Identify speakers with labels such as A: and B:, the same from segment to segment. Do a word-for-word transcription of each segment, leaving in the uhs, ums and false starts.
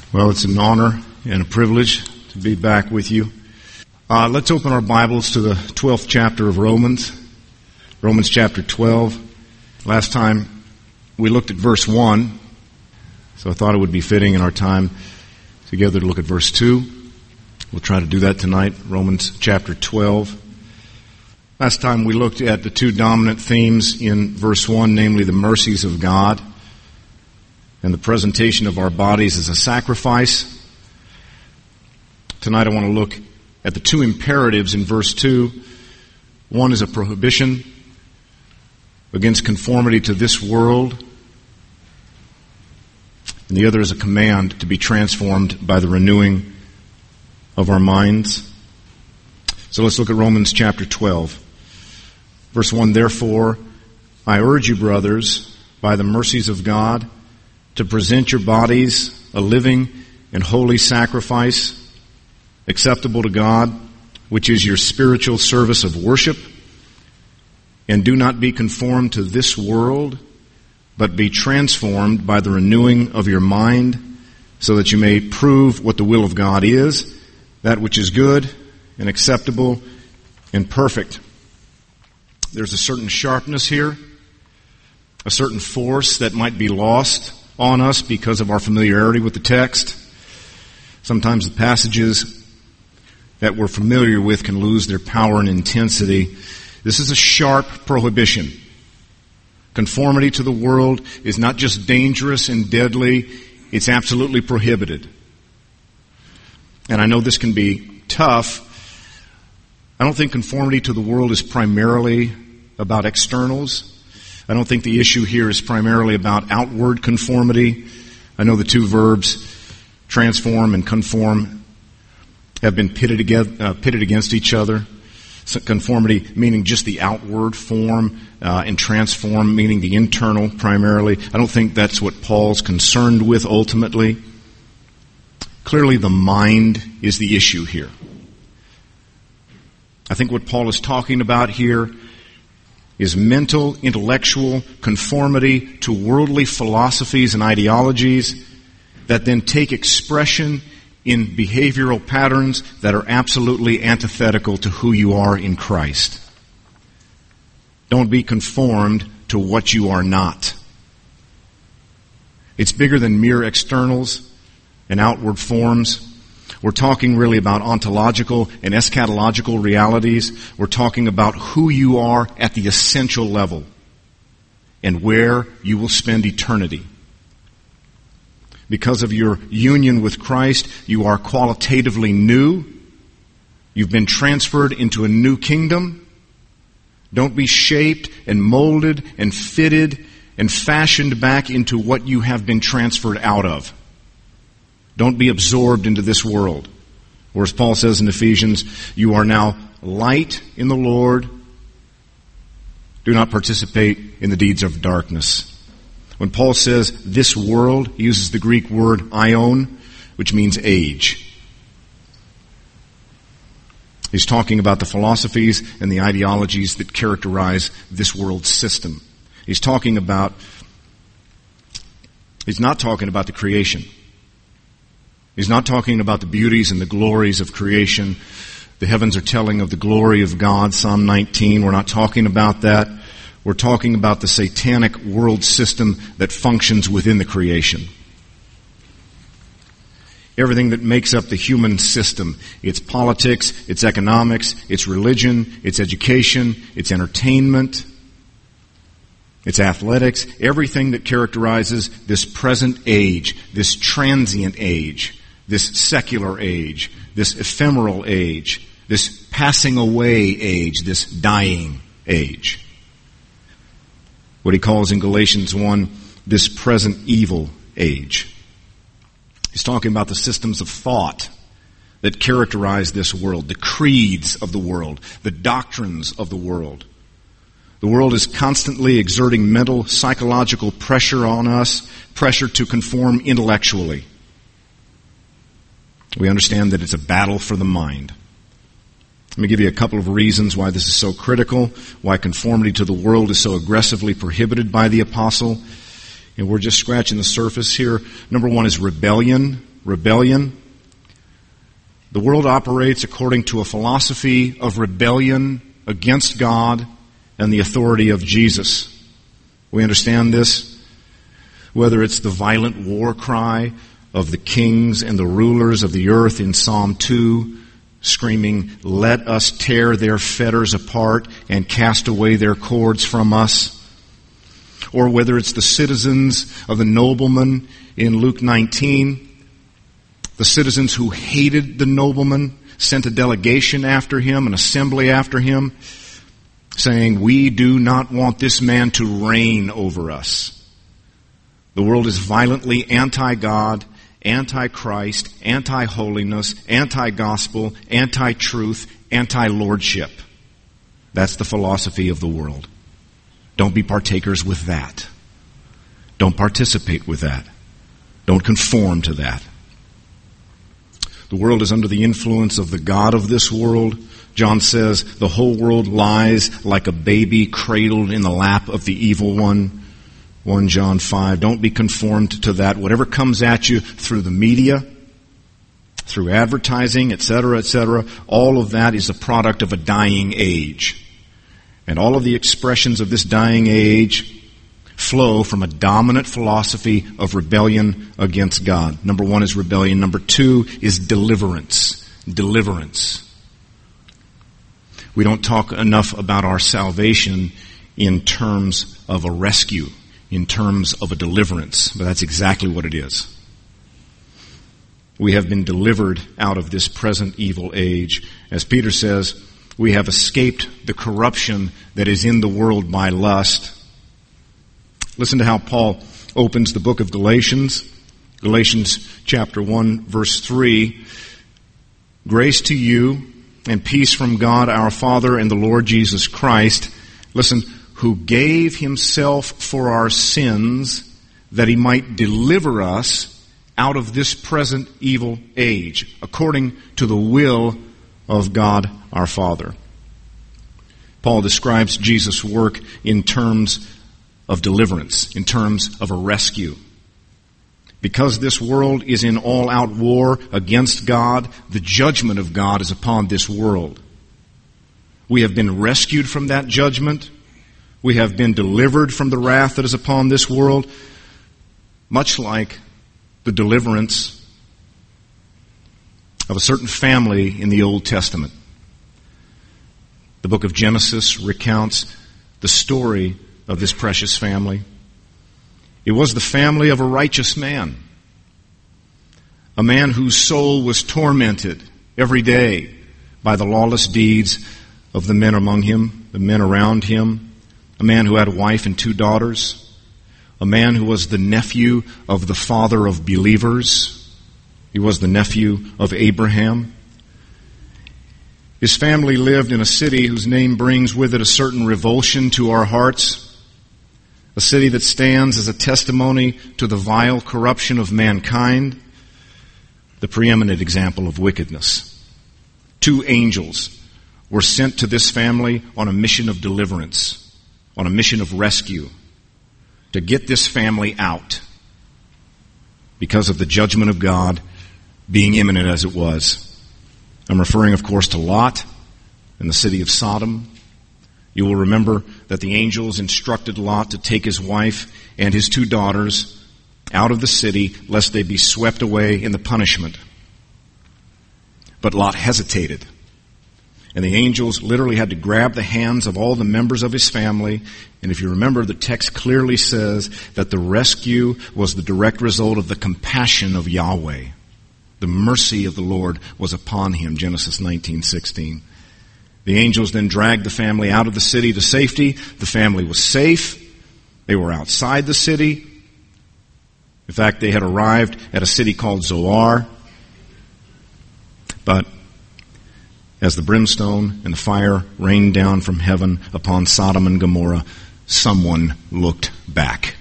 A: Well, it's an honor and a privilege to be back with you. Uh, let's open our Bibles to the twelfth chapter of Romans. Romans chapter twelve. Last time we looked at verse one, so I thought it would be fitting in our time together to look at verse two. We'll try to do that tonight, Romans chapter twelve. Last time we looked at the two dominant themes in verse one, namely the mercies of God and the presentation of our bodies as a sacrifice. Tonight I want to look at the two imperatives in verse two. One is a prohibition against conformity to this world, and the other is a command to be transformed by the renewing of our minds. So let's look at Romans chapter twelve. Verse one, therefore, I urge you, brothers, by the mercies of God, to present your bodies a living and holy sacrifice, acceptable to God, which is your spiritual service of worship. And do not be conformed to this world, but be transformed by the renewing of your mind, so that you may prove what the will of God is, that which is good and acceptable and perfect. There's a certain sharpness here, a certain force that might be lost on us because of our familiarity with the text. Sometimes the passages that we're familiar with can lose their power and intensity. This is a sharp prohibition. Conformity to the world is not just dangerous and deadly, it's absolutely prohibited. And I know this can be tough. I don't think conformity to the world is primarily about externals. I don't think the issue here is primarily about outward conformity. I know the two verbs, transform and conform, have been pitted against, uh, pitted against each other. So conformity meaning just the outward form, uh, and transform meaning the internal primarily. I don't think that's what Paul's concerned with ultimately. Clearly the mind is the issue here. I think what Paul is talking about here is mental, intellectual conformity to worldly philosophies and ideologies that then take expression in behavioral patterns that are absolutely antithetical to who you are in Christ. Don't be conformed to what you are not. It's bigger than mere externals and outward forms. We're talking really about ontological and eschatological realities. We're talking about who you are at the essential level and where you will spend eternity. Because of your union with Christ, you are qualitatively new. You've been transferred into a new kingdom. Don't be shaped and molded and fitted and fashioned back into what you have been transferred out of. Don't be absorbed into this world. Or as Paul says in Ephesians, you are now light in the Lord. Do not participate in the deeds of darkness. When Paul says this world, he uses the Greek word aion, which means age. He's talking about the philosophies and the ideologies that characterize this world system. He's talking about, he's not talking about the creation. He's not talking about the beauties and the glories of creation. The heavens are telling of the glory of God, Psalm nineteen. We're not talking about that. We're talking about the satanic world system that functions within the creation. Everything that makes up the human system, its politics, its economics, its religion, its education, its entertainment, its athletics, everything that characterizes this present age, this transient age, this secular age, this ephemeral age, this passing away age, this dying age. What he calls in Galatians one, this present evil age. He's talking about the systems of thought that characterize this world, the creeds of the world, the doctrines of the world. The world is constantly exerting mental, psychological pressure on us, pressure to conform intellectually. We understand that it's a battle for the mind. Let me give you a couple of reasons why this is so critical, why conformity to the world is so aggressively prohibited by the apostle. And we're just scratching the surface here. Number one is rebellion. rebellion. The world operates according to a philosophy of rebellion against God and the authority of Jesus. We understand this, whether it's the violent war cry of the kings and the rulers of the earth in Psalm two, screaming, "Let us tear their fetters apart and cast away their cords from us," or whether it's the citizens of the nobleman in Luke nineteen, the citizens who hated the nobleman, sent a delegation after him, an assembly after him, saying, "We do not want this man to reign over us." The world is violently anti-God, anti-Christ, anti-holiness, anti-gospel, anti-truth, anti-lordship. That's the philosophy of the world. Don't be partakers with that. Don't participate with that. Don't conform to that. The world is under the influence of the god of this world. John says the whole world lies like a baby cradled in the lap of the evil one. First John five. Don't be conformed to that. Whatever comes at you through the media, through advertising, et cetera, et cetera, all of that is a product of a dying age. And all of the expressions of this dying age flow from a dominant philosophy of rebellion against God. Number one is rebellion. Number two is deliverance. Deliverance. We don't talk enough about our salvation in terms of a rescue, in terms of a deliverance, but that's exactly what it is. We have been delivered out of this present evil age. As Peter says, we have escaped the corruption that is in the world by lust. Listen to how Paul opens the book of Galatians. Galatians chapter one, verse three. Grace to you and peace from God our Father and the Lord Jesus Christ. Listen, who gave himself for our sins that he might deliver us out of this present evil age, according to the will of God our Father. Paul describes Jesus' work in terms of deliverance, in terms of a rescue. Because this world is in all-out war against God, the judgment of God is upon this world. We have been rescued from that judgment. We have been delivered from the wrath that is upon this world, much like the deliverance of a certain family in the Old Testament. The book of Genesis recounts the story of this precious family. It was the family of a righteous man, a man whose soul was tormented every day by the lawless deeds of the men among him, the men around him, a man who had a wife and two daughters, a man who was the nephew of the father of believers. He was the nephew of Abraham. His family lived in a city whose name brings with it a certain revulsion to our hearts. A city that stands as a testimony to the vile corruption of mankind, the preeminent example of wickedness. Two angels were sent to this family on a mission of deliverance, on a mission of rescue, to get this family out because of the judgment of God being imminent as it was. I'm referring, of course, to Lot and the city of Sodom. You will remember that the angels instructed Lot to take his wife and his two daughters out of the city, lest they be swept away in the punishment. But Lot hesitated. And the angels literally had to grab the hands of all the members of his family. And if you remember, the text clearly says that the rescue was the direct result of the compassion of Yahweh. The mercy of the Lord was upon him, Genesis nineteen sixteen. The angels then dragged the family out of the city to safety. The family was safe. They were outside the city. In fact, they had arrived at a city called Zoar. But as the brimstone and the fire rained down from heaven upon Sodom and Gomorrah, someone looked back.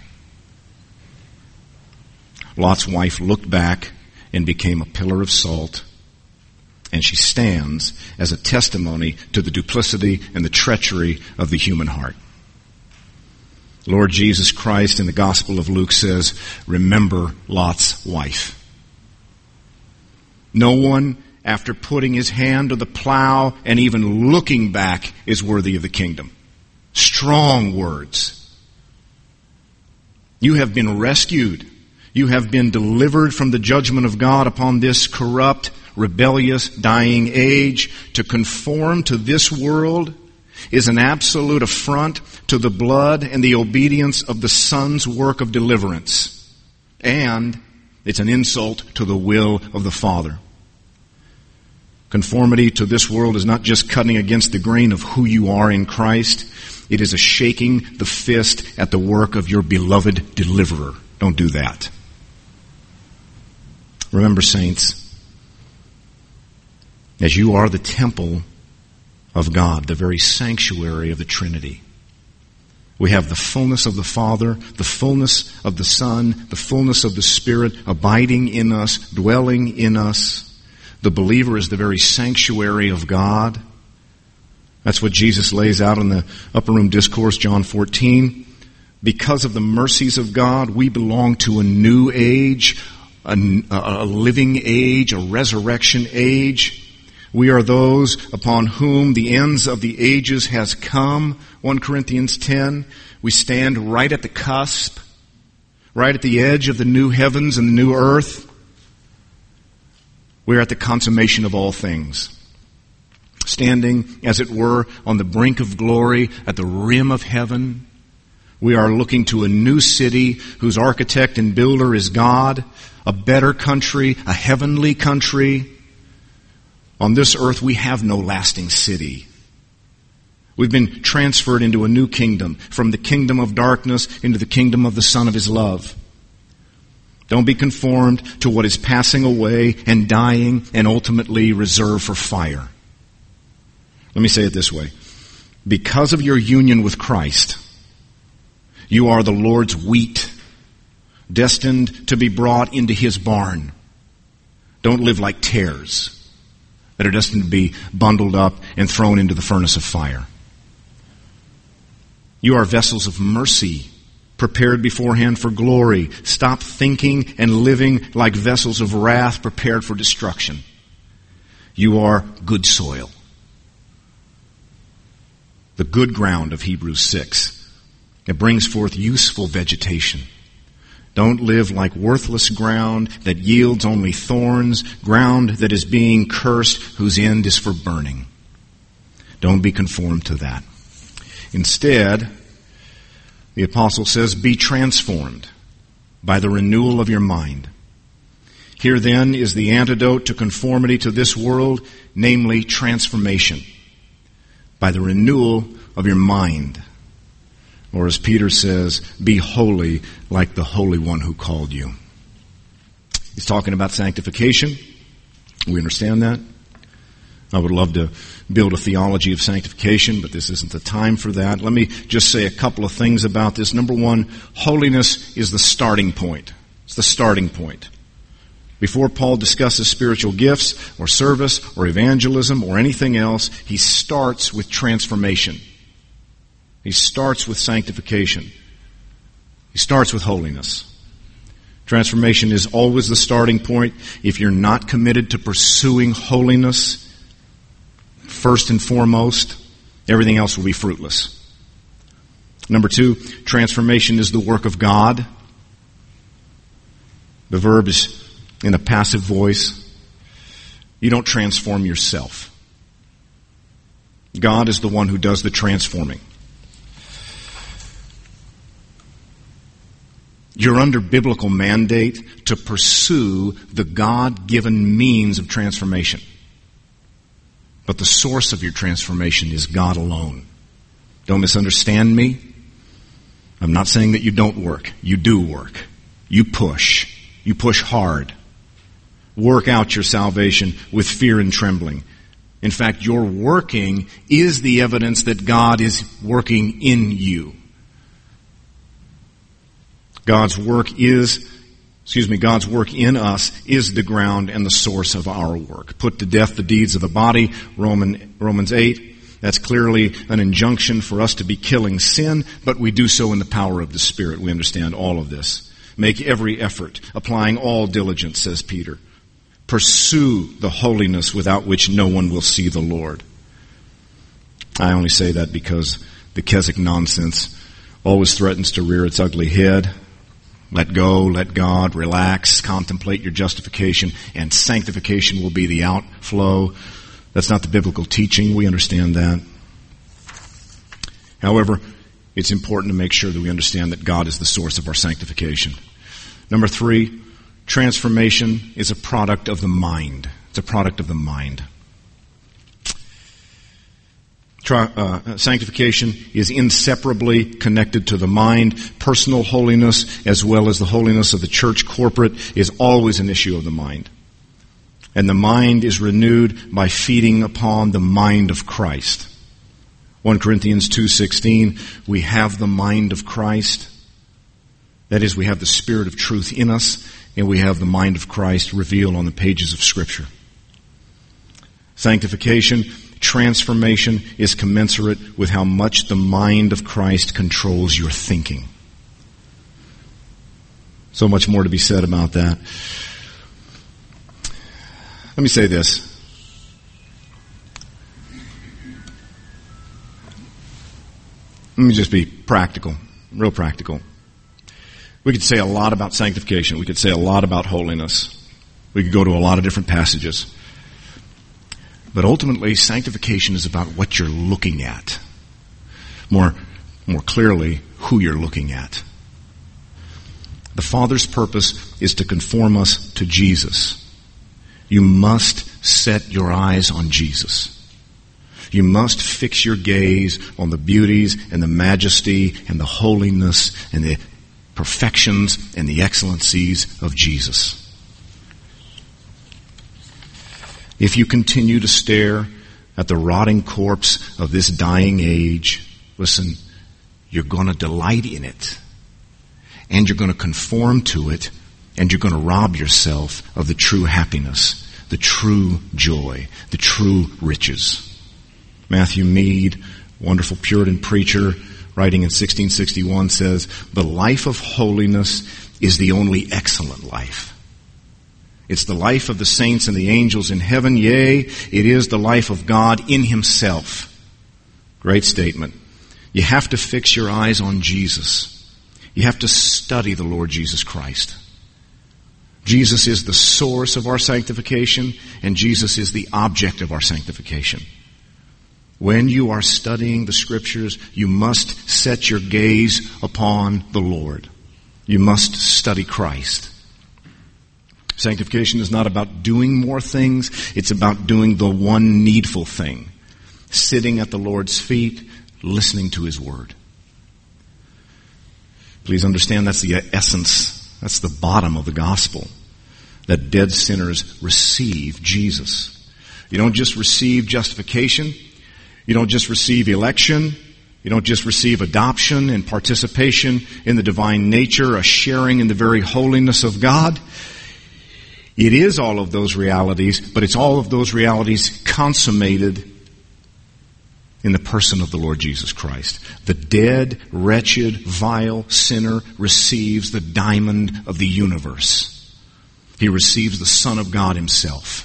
A: Lot's wife looked back and became a pillar of salt. And she stands as a testimony to the duplicity and the treachery of the human heart. Lord Jesus Christ in the Gospel of Luke says, remember Lot's wife. No one, after putting his hand to the plow and even looking back, is worthy of the kingdom. Strong words. You have been rescued. You have been delivered from the judgment of God upon this corrupt, rebellious, dying age. To conform to this world is an absolute affront to the blood and the obedience of the Son's work of deliverance. And it's an insult to the will of the Father. Conformity to this world is not just cutting against the grain of who you are in Christ. It is a shaking the fist at the work of your beloved deliverer. Don't do that. Remember, saints, as you are the temple of God, the very sanctuary of the Trinity, we have the fullness of the Father, the fullness of the Son, the fullness of the Spirit abiding in us, dwelling in us. The believer is the very sanctuary of God. That's what Jesus lays out in the Upper Room Discourse, John fourteen. Because of the mercies of God, we belong to a new age, a, a living age, a resurrection age. We are those upon whom the ends of the ages has come. First Corinthians ten. We stand right at the cusp, right at the edge of the new heavens and the new earth. We are at the consummation of all things. Standing, as it were, on the brink of glory, at the rim of heaven. We are looking to a new city whose architect and builder is God, a better country, a heavenly country. On this earth, we have no lasting city. We've been transferred into a new kingdom, from the kingdom of darkness into the kingdom of the Son of His love. Don't be conformed to what is passing away and dying and ultimately reserved for fire. Let me say it this way. Because of your union with Christ, you are the Lord's wheat, destined to be brought into His barn. Don't live like tares that are destined to be bundled up and thrown into the furnace of fire. You are vessels of mercy, prepared beforehand for glory. Stop thinking and living like vessels of wrath prepared for destruction. You are good soil. The good ground of Hebrews six. It brings forth useful vegetation. Don't live like worthless ground that yields only thorns, ground that is being cursed, whose end is for burning. Don't be conformed to that. Instead, the apostle says, be transformed by the renewal of your mind. Here then is the antidote to conformity to this world, namely transformation by the renewal of your mind. Or as Peter says, be holy like the Holy One who called you. He's talking about sanctification. We understand that. I would love to build a theology of sanctification, but this isn't the time for that. Let me just say a couple of things about this. Number one, holiness is the starting point. It's the starting point. Before Paul discusses spiritual gifts or service or evangelism or anything else, he starts with transformation. He starts with sanctification. He starts with holiness. Transformation is always the starting point. If you're not committed to pursuing holiness, first and foremost, everything else will be fruitless. Number two, transformation is the work of God. The verb is in a passive voice. You don't transform yourself. God is the one who does the transforming. You're under biblical mandate to pursue the God-given means of transformation. But the source of your transformation is God alone. Don't misunderstand me. I'm not saying that you don't work. You do work. You push. You push hard. Work out your salvation with fear and trembling. In fact, your working is the evidence that God is working in you. God's work is, excuse me, God's work in us is the ground and the source of our work. Put to death the deeds of the body, Roman, Romans eight. That's clearly an injunction for us to be killing sin, but we do so in the power of the Spirit. We understand all of this. Make every effort, applying all diligence, says Peter. Pursue the holiness without which no one will see the Lord. I only say that because the Keswick nonsense always threatens to rear its ugly head. Let go, let God, relax, contemplate your justification, and sanctification will be the outflow. That's not the biblical teaching. We understand that. However, it's important to make sure that we understand that God is the source of our sanctification. Number three, transformation is a product of the mind. It's a product of the mind. Tri- uh, sanctification is inseparably connected to the mind. Personal holiness, as well as the holiness of the church corporate, is always an issue of the mind. And the mind is renewed by feeding upon the mind of Christ. First Corinthians two sixteen, we have the mind of Christ. That is, we have the Spirit of truth in us, and we have the mind of Christ revealed on the pages of Scripture. Sanctification, transformation is commensurate with how much the mind of Christ controls your thinking. So much more to be said about that. Let me say this. Let me just be practical, real practical. We could say a lot about sanctification. We could say a lot about holiness. We could go to a lot of different passages. But ultimately, sanctification is about what you're looking at. More, more clearly, who you're looking at. The Father's purpose is to conform us to Jesus. You must set your eyes on Jesus. You must fix your gaze on the beauties and the majesty and the holiness and the perfections and the excellencies of Jesus. If you continue to stare at the rotting corpse of this dying age, listen, you're going to delight in it. And you're going to conform to it. And you're going to rob yourself of the true happiness, the true joy, the true riches. Matthew Mead, wonderful Puritan preacher, writing in sixteen sixty-one, says, "The life of holiness is the only excellent life. It's the life of the saints and the angels in heaven. Yea, it is the life of God in Himself." Great statement. You have to fix your eyes on Jesus. You have to study the Lord Jesus Christ. Jesus is the source of our sanctification, and Jesus is the object of our sanctification. When you are studying the Scriptures, you must set your gaze upon the Lord. You must study Christ. Sanctification is not about doing more things. It's about doing the one needful thing. Sitting at the Lord's feet, listening to His Word. Please understand that's the essence, that's the bottom of the gospel. That dead sinners receive Jesus. You don't just receive justification. You don't just receive election. You don't just receive adoption and participation in the divine nature, a sharing in the very holiness of God. It is all of those realities, but it's all of those realities consummated in the person of the Lord Jesus Christ. The dead, wretched, vile sinner receives the diamond of the universe. He receives the Son of God Himself.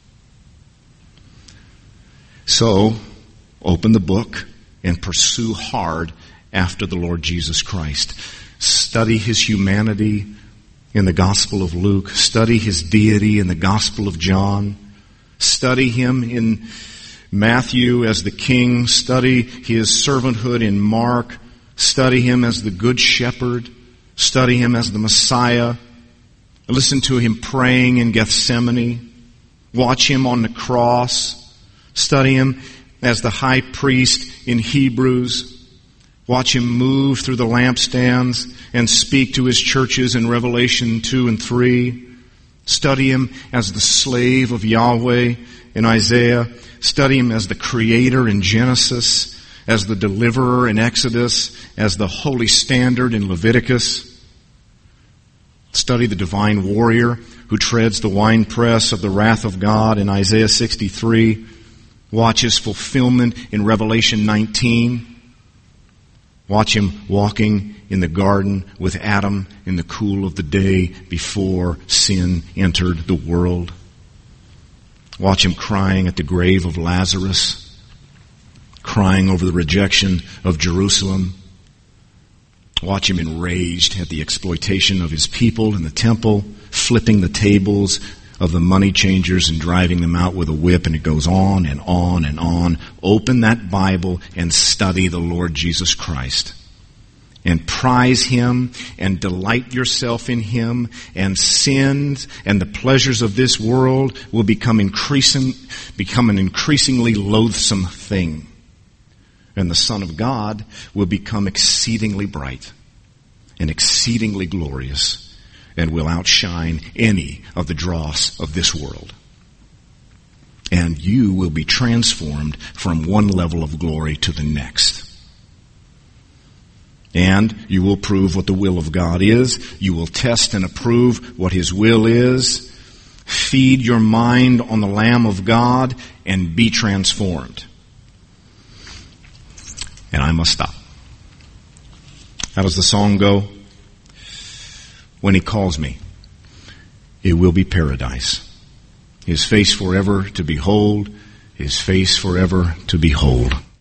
A: So, open the book and pursue hard after the Lord Jesus Christ. Study His humanity in the Gospel of Luke. Study His deity in the Gospel of John. Study Him in Matthew as the King. Study His servanthood in Mark. Study Him as the Good Shepherd. Study Him as the Messiah. Listen to Him praying in Gethsemane. Watch Him on the cross. Study Him as the high priest in Hebrews. Watch Him move through the lampstands and speak to His churches in Revelation two and three. Study Him as the slave of Yahweh in Isaiah. Study Him as the creator in Genesis, as the deliverer in Exodus, as the holy standard in Leviticus. Study the divine warrior who treads the winepress of the wrath of God in Isaiah sixty-three. Watch His fulfillment in Revelation nineteen. Watch Him walking in the garden with Adam in the cool of the day before sin entered the world. Watch him crying at the grave of Lazarus, crying over the rejection of Jerusalem. Watch him enraged at the exploitation of his people in the temple, flipping the tables of the money changers and driving them out with a whip, and it goes on and on and on. Open that Bible and study the Lord Jesus Christ. And prize him and delight yourself in him, and sins and the pleasures of this world will become increasing, become an increasingly loathsome thing. And the Son of God will become exceedingly bright and exceedingly glorious, and will outshine any of the dross of this world. And you will be transformed from one level of glory to the next. And you will prove what the will of God is. You will test and approve what his will is. Feed your mind on the Lamb of God and be transformed. And I must stop. How does the song go? When he calls me, it will be paradise. His face forever to behold, his face forever to behold.